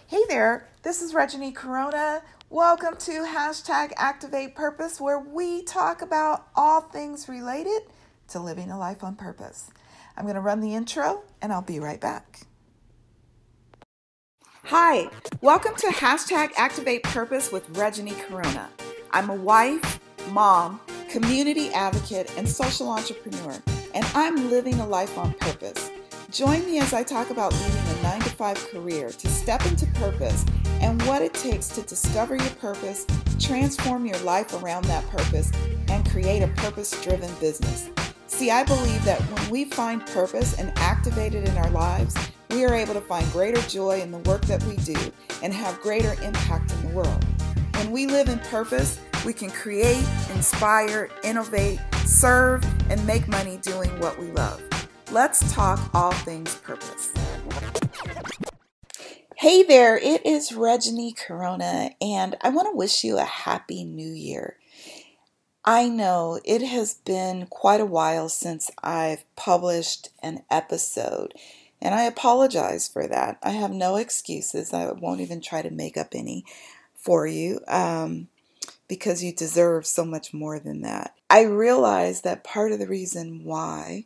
Hey there, this is Reggie Corona. Welcome to Hashtag Activate Purpose, where we talk about all things related to living a life on purpose. I'm going to run the intro and I'll be right back. Hi, welcome to Hashtag Activate Purpose with Reggie Corona. I'm a wife, mom, community advocate, and social entrepreneur, and I'm living a life on purpose. Join me as I talk about leaving a 9-to-5 career to step into purpose and what it takes to discover your purpose, transform your life around that purpose, and create a purpose-driven business. See, I believe that when we find purpose and activate it in our lives, we are able to find greater joy in the work that we do and have greater impact in the world. When we live in purpose, we can create, inspire, innovate, serve, and make money doing what we love. Let's talk all things purpose. Hey there, it is Reggie Corona, and I want to wish you a happy new year. I know it has been quite a while since I've published an episode, and I apologize for that. I have no excuses. I won't even try to make up any for you because you deserve so much more than that. I realize that part of the reason why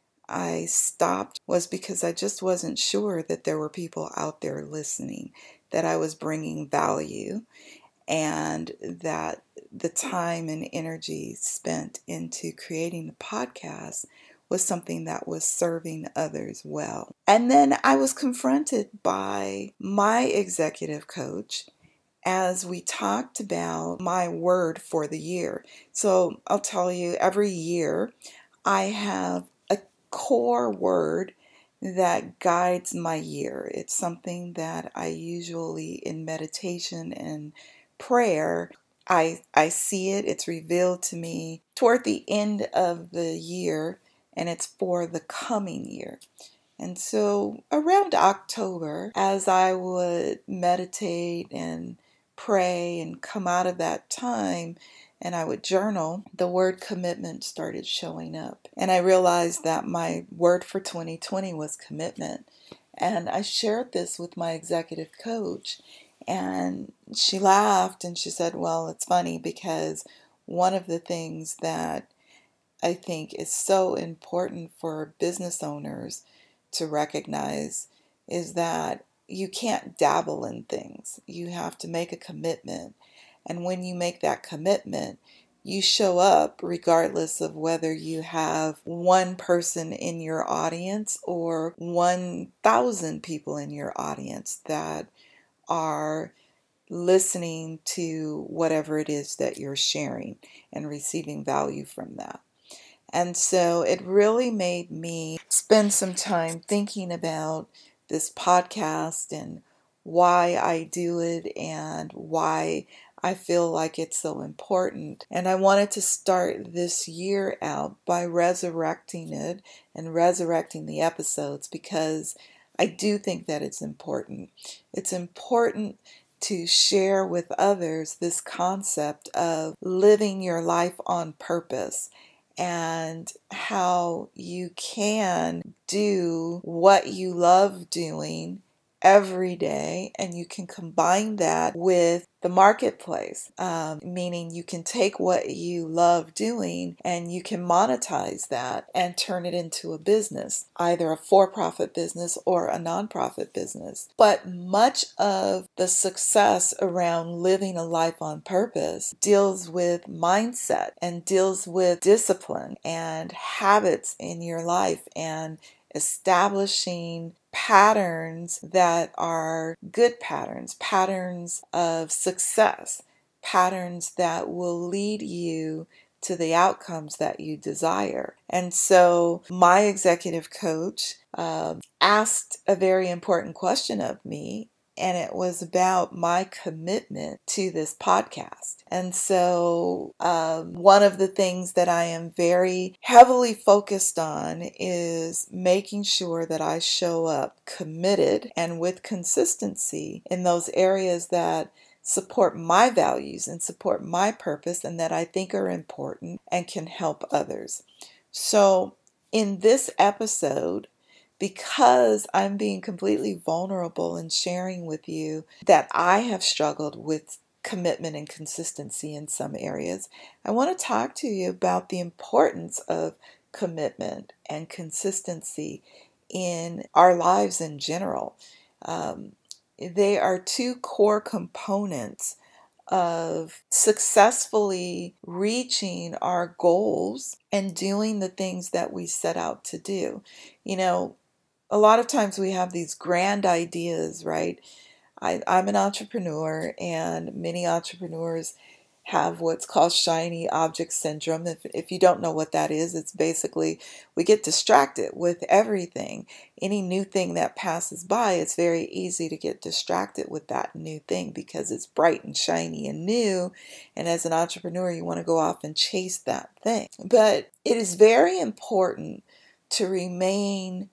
I stopped was because I just wasn't sure that there were people out there listening, that I was bringing value, and that the time and energy spent into creating the podcast was something that was serving others well. And then I was confronted by my executive coach as we talked about my word for the year. So I'll tell you, every year I have core word that guides my year. It's something that I usually in meditation and prayer, I see it, it's revealed to me toward the end of the year, and it's for the coming year. And so around October, as I would meditate and pray and come out of that time, and I would journal, the word commitment started showing up. And I realized that my word for 2020 was commitment. And I shared this with my executive coach, and she laughed and she said, well, it's funny because one of the things that I think is so important for business owners to recognize is that you can't dabble in things. You have to make a commitment. And when you make that commitment, you show up regardless of whether you have one person in your audience or 1,000 people in your audience that are listening to whatever it is that you're sharing and receiving value from that. And so it really made me spend some time thinking about this podcast and why I do it and why I feel like it's so important. And I wanted to start this year out by resurrecting it and resurrecting the episodes because I do think that it's important. It's important to share with others this concept of living your life on purpose and how you can do what you love doing every day, and you can combine that with the marketplace, meaning you can take what you love doing and you can monetize that and turn it into a business, either a for-profit business or a non-profit business. But much of the success around living a life on purpose deals with mindset and deals with discipline and habits in your life and establishing patterns that are good patterns, patterns of success, patterns that will lead you to the outcomes that you desire. And so my executive coach asked a very important question of me, and it was about my commitment to this podcast. And so one of the things that I am very heavily focused on is making sure that I show up committed and with consistency in those areas that support my values and support my purpose and that I think are important and can help others. So in this episode, because I'm being completely vulnerable and sharing with you that I have struggled with commitment and consistency in some areas, I want to talk to you about the importance of commitment and consistency in our lives in general. Um, they are two core components of successfully reaching our goals and doing the things that we set out to do. You know, a lot of times we have these grand ideas, right? I'm an entrepreneur, and many entrepreneurs have what's called shiny object syndrome. If you don't know what that is, it's basically we get distracted with everything. Any new thing that passes by, it's very easy to get distracted with that new thing because it's bright and shiny and new. And as an entrepreneur, you want to go off and chase that thing. But it is very important to remain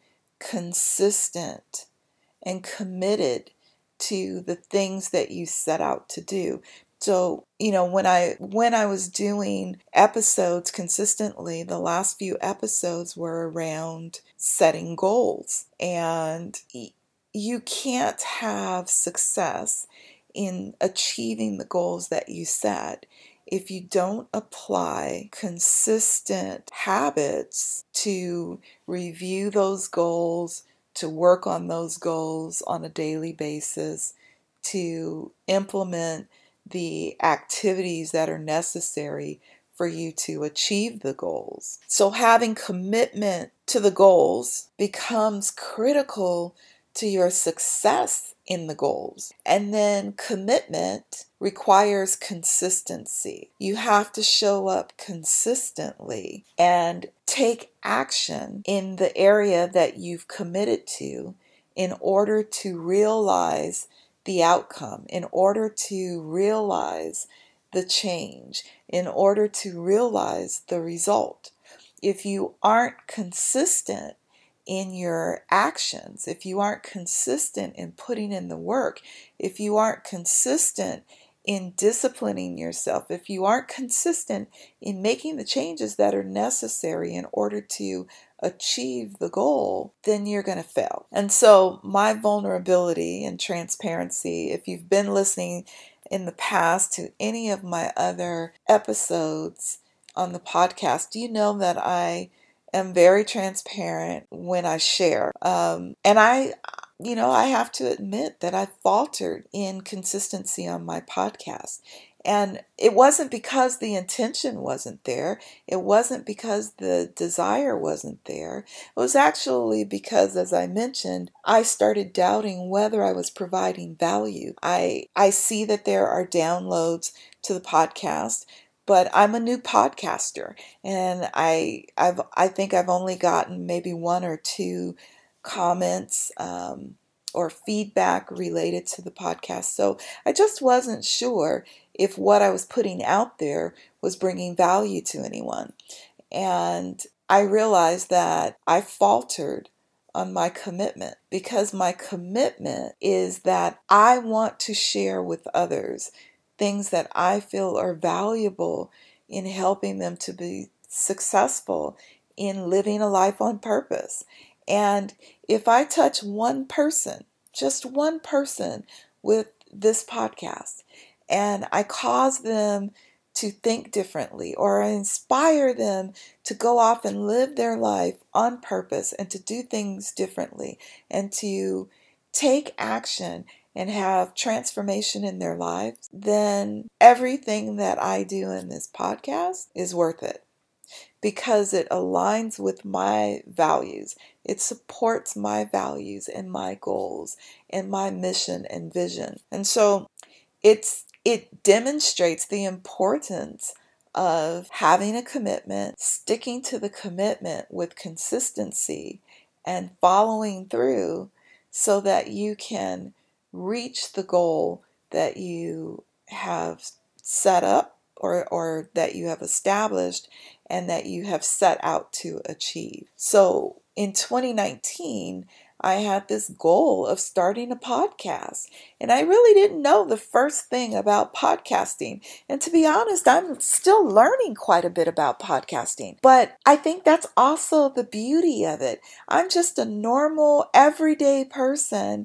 consistent and committed to the things that you set out to do. So, when I was doing episodes consistently, the last few episodes were around setting goals. And you can't have success in achieving the goals that you set if you don't apply consistent habits to review those goals, to work on those goals on a daily basis, to implement the activities that are necessary for you to achieve the goals. So having commitment to the goals becomes critical to your success in the goals. And then commitment requires consistency. You have to show up consistently and take action in the area that you've committed to in order to realize the outcome, in order to realize the change, in order to realize the result. If you aren't consistent in your actions, if you aren't consistent in putting in the work, if you aren't consistent in disciplining yourself, if you aren't consistent in making the changes that are necessary in order to achieve the goal, then you're going to fail. And so my vulnerability and transparency, if you've been listening in the past to any of my other episodes on the podcast, you know that I am very transparent when I share. And I have to admit that I faltered in consistency on my podcast. And it wasn't because the intention wasn't there. It wasn't because the desire wasn't there. It was actually because, as I mentioned, I started doubting whether I was providing value. I see that there are downloads to the podcast, but I'm a new podcaster, and I think I've only gotten maybe one or two comments or feedback related to the podcast. So I just wasn't sure if what I was putting out there was bringing value to anyone. And I realized that I faltered on my commitment, because my commitment is that I want to share with others things that I feel are valuable in helping them to be successful in living a life on purpose. And if I touch one person, just one person with this podcast, and I cause them to think differently, or I inspire them to go off and live their life on purpose and to do things differently and to take action and have transformation in their lives, then everything that I do in this podcast is worth it, because it aligns with my values. It supports my values and my goals and my mission and vision. And so it demonstrates the importance of having a commitment, sticking to the commitment with consistency, and following through so that you can reach the goal that you have set up, or that you have established and that you have set out to achieve. So in 2019, I had this goal of starting a podcast. And I really didn't know the first thing about podcasting. And to be honest, I'm still learning quite a bit about podcasting. But I think that's also the beauty of it. I'm just a normal, everyday person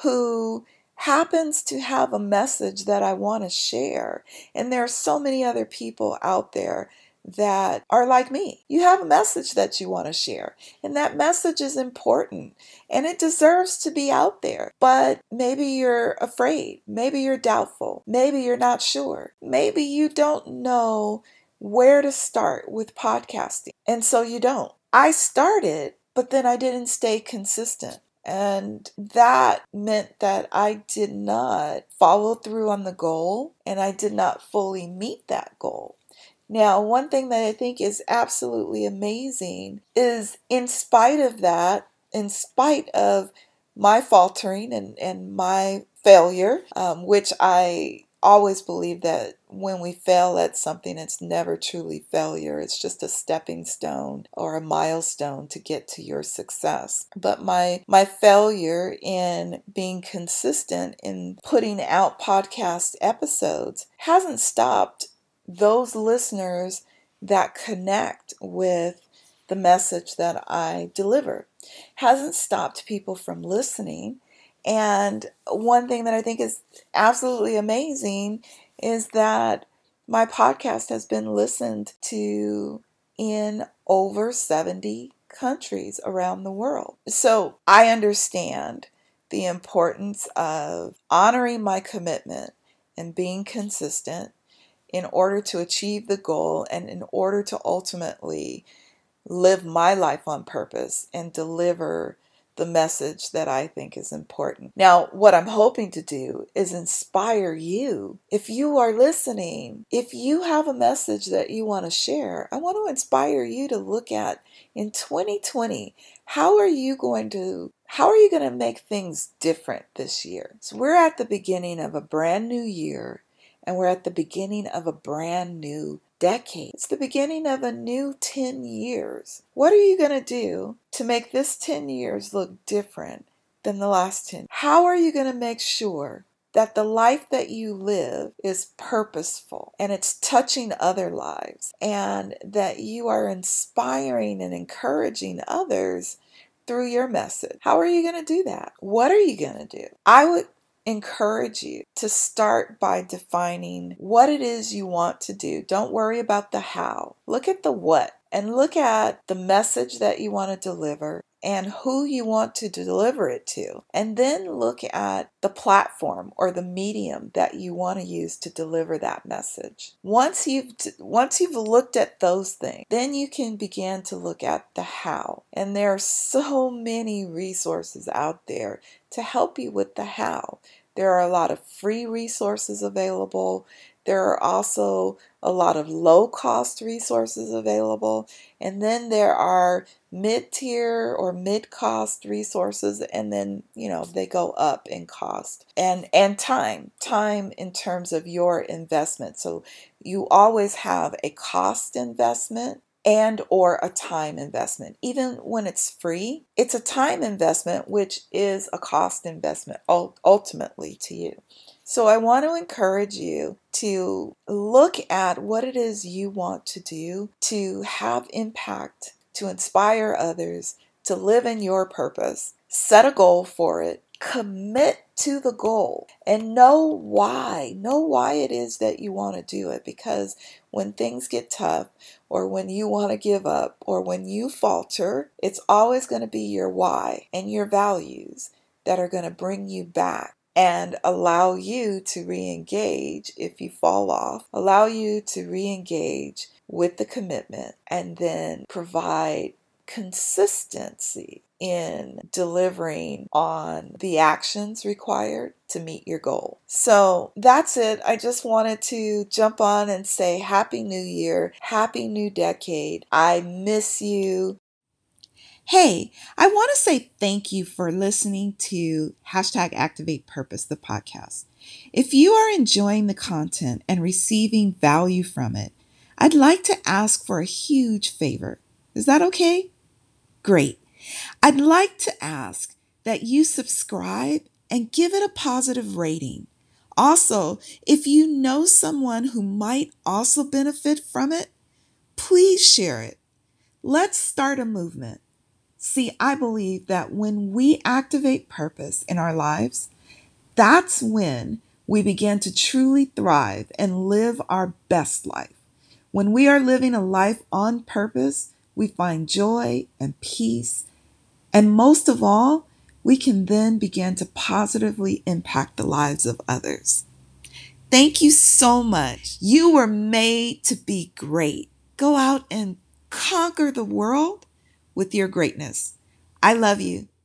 who happens to have a message that I want to share. And there are so many other people out there that are like me. You have a message that you want to share, and that message is important and it deserves to be out there. But maybe you're afraid, maybe you're doubtful, maybe you're not sure, maybe you don't know where to start with podcasting, and so you don't. I started, but then I didn't stay consistent. And that meant that I did not follow through on the goal and I did not fully meet that goal. Now, one thing that I think is absolutely amazing is in spite of that, in spite of my faltering and my failure, which I always believe that when we fail at something, it's never truly failure. It's just a stepping stone or a milestone to get to your success. But my failure in being consistent in putting out podcast episodes hasn't stopped those listeners that connect with the message that I deliver. Hasn't stopped people from listening. And one thing that I think is absolutely amazing is that my podcast has been listened to in over 70 countries around the world. So I understand the importance of honoring my commitment and being consistent in order to achieve the goal and in order to ultimately live my life on purpose and deliver the message that I think is important. Now, what I'm hoping to do is inspire you. If you are listening, if you have a message that you want to share, I want to inspire you to look at in 2020, how are you going to make things different this year? So we're at the beginning of a brand new year. And we're at the beginning of a brand new decade. It's the beginning of a new 10 years. What are you going to do to make this 10 years look different than the last 10? How are you going to make sure that the life that you live is purposeful and it's touching other lives and that you are inspiring and encouraging others through your message? How are you going to do that? What are you going to do? I would encourage you to start by defining what it is you want to do. Don't worry about the how. Look at the what and look at the message that you want to deliver and who you want to deliver it to. And then look at the platform or the medium that you want to use to deliver that message. Once you've looked at those things, then you can begin to look at the how. And there are so many resources out there to help you with the how. There are a lot of free resources available. There are also a lot of low-cost resources available. And then there are mid-tier or mid-cost resources, and then, they go up in cost. And time in terms of your investment. So you always have a cost investment and or a time investment. Even when it's free, it's a time investment, which is a cost investment ultimately to you. So I want to encourage you to look at what it is you want to do to have impact, to inspire others, to live in your purpose. Set a goal for it. Commit to the goal and know why it is that you want to do it, because when things get tough or when you want to give up or when you falter, it's always going to be your why and your values that are going to bring you back and allow you to re-engage if you fall off, allow you to re-engage with the commitment, and then provide consistency in delivering on the actions required to meet your goal. So that's it. I just wanted to jump on and say Happy New Year, Happy New Decade. I miss you. Hey, I want to say thank you for listening to #Activate Purpose, the podcast. If you are enjoying the content and receiving value from it, I'd like to ask for a huge favor. Is that okay? Great. I'd like to ask that you subscribe and give it a positive rating. Also, if you know someone who might also benefit from it, please share it. Let's start a movement. See, I believe that when we activate purpose in our lives, that's when we begin to truly thrive and live our best life. When we are living a life on purpose, we find joy and peace. And most of all, we can then begin to positively impact the lives of others. Thank you so much. You were made to be great. Go out and conquer the world with your greatness. I love you.